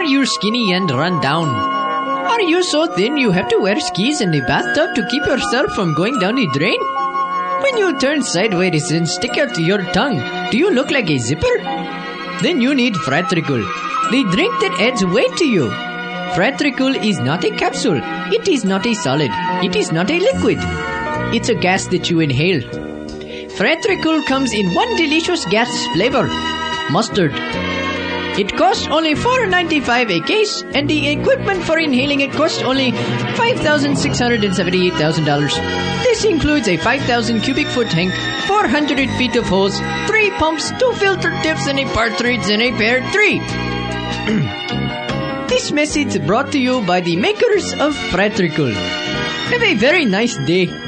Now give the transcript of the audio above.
you skinny and run down? Are you so thin you have to wear skis and a bathtub to keep yourself from going down the drain? When you turn sideways and stick out your tongue, do you look like a zipper? Then you need Fratricol, the drink that adds weight to you. Fratricol is not a capsule. It is not a solid. It is not a liquid. It's a gas that you inhale. Fratricol comes in one delicious gas flavor, mustard. It costs only $4.95 a case, and the equipment for inhaling it costs only $5,678,000. This includes a 5,000 cubic foot tank, 400 feet of hose, 3 pumps, 2 filter tips, and a partridge in a pear tree. This message brought to you by the makers of Fratricol. Have a very nice day.